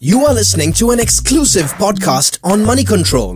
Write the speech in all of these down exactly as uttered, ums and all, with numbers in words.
You are listening to an exclusive podcast on Money Control.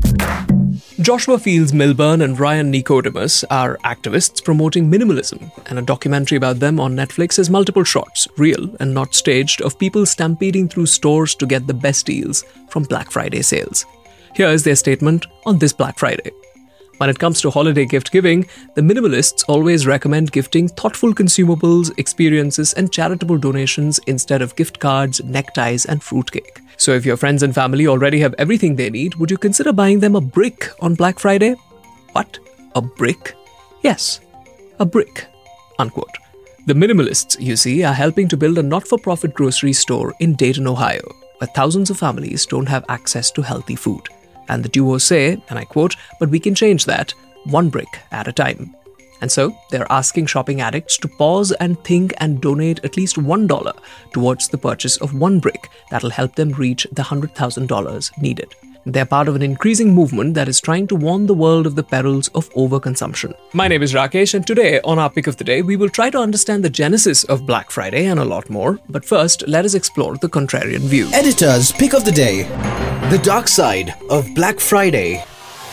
Joshua Fields Milburn and Ryan Nicodemus are activists promoting minimalism, and a documentary about them on Netflix has multiple shots, real and not staged, of people stampeding through stores to get the best deals from Black Friday sales. Here is their statement on this Black Friday. When it comes to holiday gift giving, the minimalists always recommend gifting thoughtful consumables, experiences, and charitable donations instead of gift cards, neckties, and fruitcake. So if your friends and family already have everything they need, would you consider buying them a brick on Black Friday? What? A brick? Yes, a brick. Unquote. The minimalists, you see, are helping to build a not-for-profit grocery store in Dayton, Ohio, where thousands of families don't have access to healthy food. And the duo say, and I quote, "But we can change that, one brick at a time." And so, they're asking shopping addicts to pause and think and donate at least one dollar towards the purchase of one brick that'll help them reach the one hundred thousand dollars needed. They're part of an increasing movement that is trying to warn the world of the perils of overconsumption. My name is Rakesh, and today, on our Pick of the Day, we will try to understand the genesis of Black Friday and a lot more. But first, let us explore the contrarian view. Editor's Pick of the Day. The dark side of Black Friday.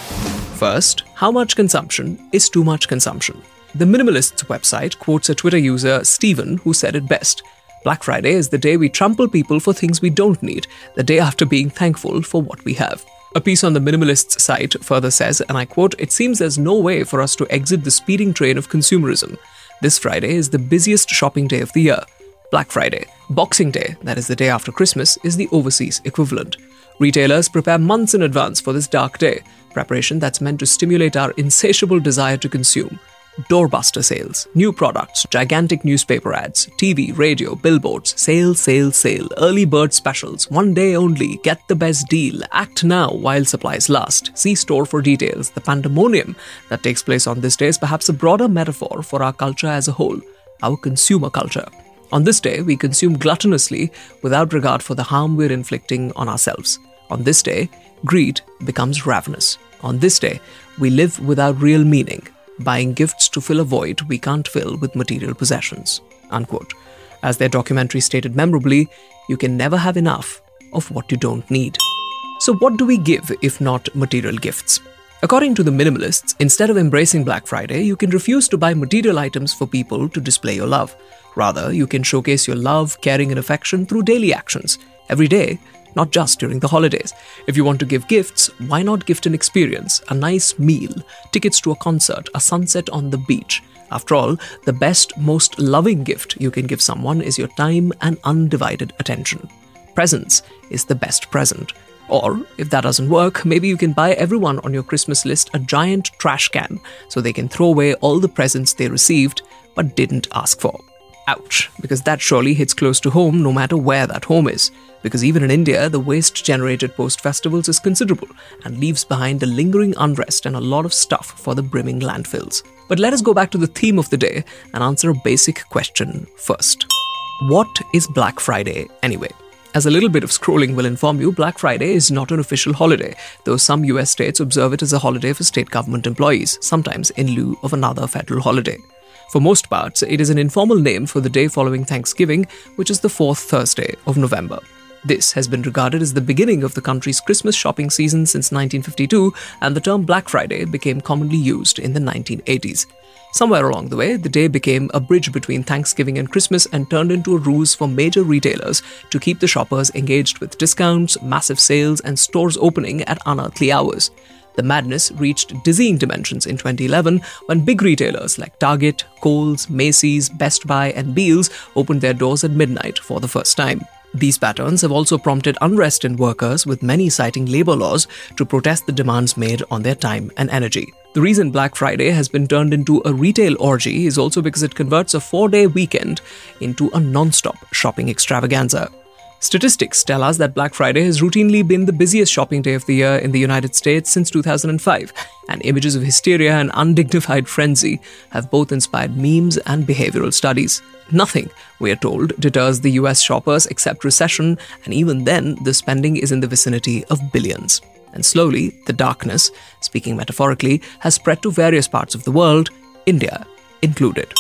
First, how much consumption is too much consumption? The Minimalists website quotes a Twitter user, Steven, who said it best. Black Friday is the day we trample people for things we don't need, the day after being thankful for what we have. A piece on the Minimalists site further says, and I quote, "It seems there's no way for us to exit the speeding train of consumerism. This Friday is the busiest shopping day of the year. Black Friday. Boxing Day, that is the day after Christmas, is the overseas equivalent. Retailers prepare months in advance for this dark day, preparation that's meant to stimulate our insatiable desire to consume. Doorbuster sales, new products, gigantic newspaper ads, T V, radio, billboards, sale, sale, sale, early bird specials, one day only, get the best deal, act now while supplies last. See store for details. The pandemonium that takes place on this day is perhaps a broader metaphor for our culture as a whole, our consumer culture. On this day, we consume gluttonously without regard for the harm we're inflicting on ourselves. On this day, greed becomes ravenous. On this day, we live without real meaning, buying gifts to fill a void we can't fill with material possessions." Unquote. As their documentary stated memorably, you can never have enough of what you don't need. So what do we give if not material gifts? According to the minimalists, instead of embracing Black Friday, you can refuse to buy material items for people to display your love. Rather, you can showcase your love, caring, and affection through daily actions, every day, not just during the holidays. If you want to give gifts, why not gift an experience, a nice meal, tickets to a concert, a sunset on the beach? After all, the best, most loving gift you can give someone is your time and undivided attention. Presents is the best present. Or, if that doesn't work, maybe you can buy everyone on your Christmas list a giant trash can so they can throw away all the presents they received but didn't ask for. Ouch, because that surely hits close to home no matter where that home is. Because even in India, the waste generated post-festivals is considerable and leaves behind a lingering unrest and a lot of stuff for the brimming landfills. But let us go back to the theme of the day and answer a basic question first. What is Black Friday anyway? As a little bit of scrolling will inform you, Black Friday is not an official holiday, though some U S states observe it as a holiday for state government employees, sometimes in lieu of another federal holiday. For most parts, it is an informal name for the day following Thanksgiving, which is the fourth Thursday of November. This has been regarded as the beginning of the country's Christmas shopping season since nineteen fifty-two, and the term Black Friday became commonly used in the nineteen eighties. Somewhere along the way, the day became a bridge between Thanksgiving and Christmas and turned into a ruse for major retailers to keep the shoppers engaged with discounts, massive sales, and stores opening at unearthly hours. The madness reached dizzying dimensions in twenty eleven when big retailers like Target, Kohl's, Macy's, Best Buy, and Beal's opened their doors at midnight for the first time. These patterns have also prompted unrest in workers, with many citing labor laws to protest the demands made on their time and energy. The reason Black Friday has been turned into a retail orgy is also because it converts a four-day weekend into a non-stop shopping extravaganza. Statistics tell us that Black Friday has routinely been the busiest shopping day of the year in the United States since two thousand five, and images of hysteria and undignified frenzy have both inspired memes and behavioral studies. Nothing, we are told, deters the U S shoppers except recession, and even then, the spending is in the vicinity of billions. And slowly, the darkness, speaking metaphorically, has spread to various parts of the world, India included.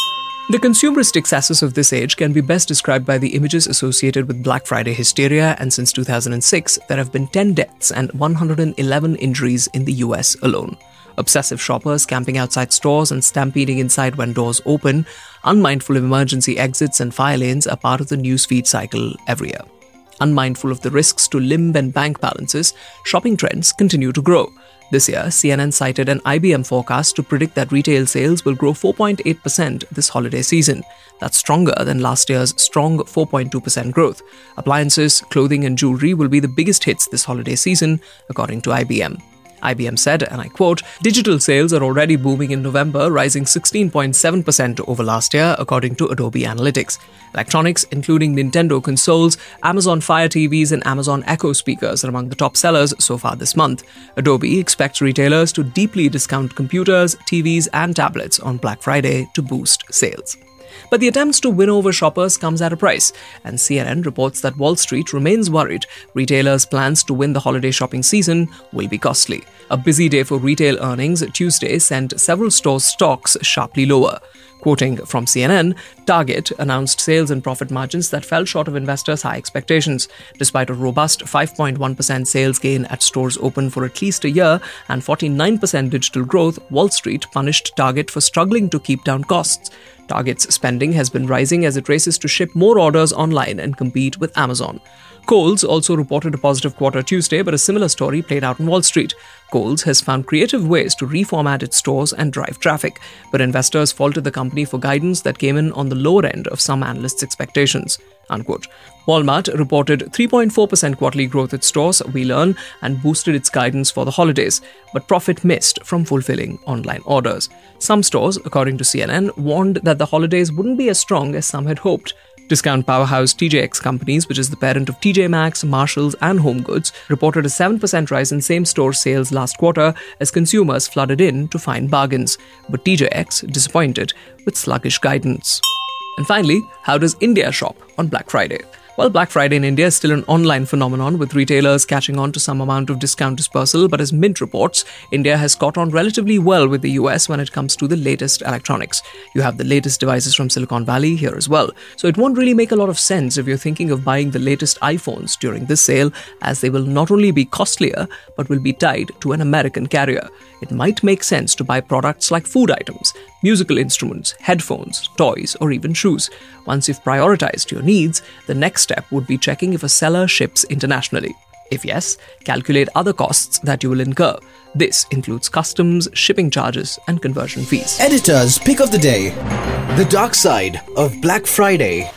The consumerist excesses of this age can be best described by the images associated with Black Friday hysteria, and since two thousand six, there have been ten deaths and one hundred eleven injuries in the U S alone. Obsessive shoppers camping outside stores and stampeding inside when doors open, unmindful of emergency exits and fire lanes are part of the newsfeed cycle every year. Unmindful of the risks to limb and bank balances, shopping trends continue to grow. This year, C N N cited an I B M forecast to predict that retail sales will grow four point eight percent this holiday season. That's stronger than last year's strong four point two percent growth. Appliances, clothing and jewelry will be the biggest hits this holiday season, according to I B M. I B M said, and I quote, "Digital sales are already booming in November, rising sixteen point seven percent over last year, according to Adobe Analytics. Electronics, including Nintendo consoles, Amazon Fire T Vs, and Amazon Echo speakers are among the top sellers so far this month. Adobe expects retailers to deeply discount computers, T Vs, and tablets on Black Friday to boost sales." But the attempts to win over shoppers comes at a price, and C N N reports that Wall Street remains worried retailers' plans to win the holiday shopping season will be costly. A busy day for retail earnings Tuesday sent several stores' stocks sharply lower. Quoting from C N N, Target announced sales and profit margins that fell short of investors' high expectations. Despite a robust five point one percent sales gain at stores open for at least a year and forty-nine percent digital growth, Wall Street punished Target for struggling to keep down costs. Target's spending has been rising as it races to ship more orders online and compete with Amazon. Kohl's also reported a positive quarter Tuesday, but a similar story played out on Wall Street. Kohl's has found creative ways to reformat its stores and drive traffic, but investors faulted the company for guidance that came in on the lower end of some analysts' expectations. Unquote. Walmart reported three point four percent quarterly growth at stores, we learn, and boosted its guidance for the holidays, but profit missed from fulfilling online orders. Some stores, according to C N N, warned that the holidays wouldn't be as strong as some had hoped. Discount powerhouse T J X Companies, which is the parent of T J Maxx, Marshalls, and HomeGoods, reported a seven percent rise in same-store sales last quarter as consumers flooded in to find bargains. But T J X disappointed with sluggish guidance. And finally, how does India shop on Black Friday? Well, Black Friday in India is still an online phenomenon, with retailers catching on to some amount of discount dispersal, but as Mint reports, India has caught on relatively well with the U S when it comes to the latest electronics. You have the latest devices from Silicon Valley here as well, so it won't really make a lot of sense if you're thinking of buying the latest iPhones during this sale, as they will not only be costlier, but will be tied to an American carrier. It might make sense to buy products like food items, musical instruments, headphones, toys, or even shoes. Once you've prioritized your needs, the next step would be checking if a seller ships internationally. If yes, calculate other costs that you will incur. This includes customs, shipping charges, and conversion fees. Editor's Pick of the Day. The dark side of Black Friday.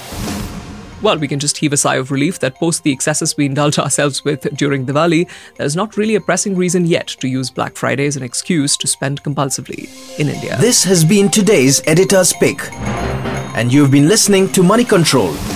Well, we can just heave a sigh of relief that post the excesses we indulge ourselves with during Diwali, there's not really a pressing reason yet to use Black Friday as an excuse to spend compulsively in India. This has been today's Editor's Pick, and you've been listening to Money Control.